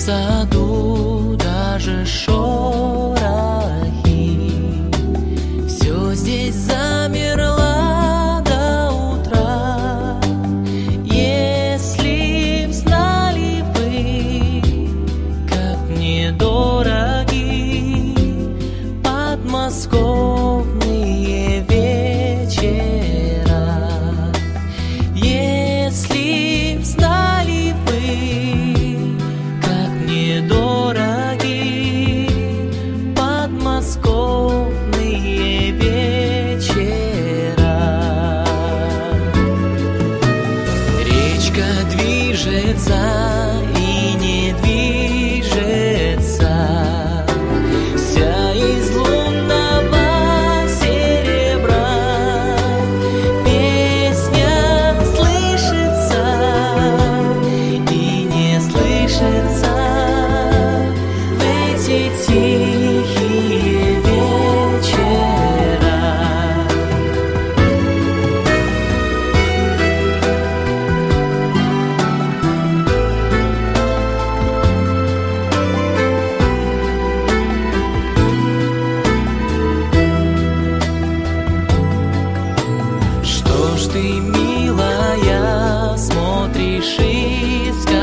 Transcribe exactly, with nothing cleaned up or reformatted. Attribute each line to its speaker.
Speaker 1: саду даже шорохи, все здесь замерло до утра. Если б знали вы, как мне дороги подмосковные вечера, если б знали вы, как мне дороги подмосковные вечера. Речка движется и не движется, вся из лунного серебра. Песня слышится и не слышится в эти тихие вечера. Что ж ты, милая, смотришь из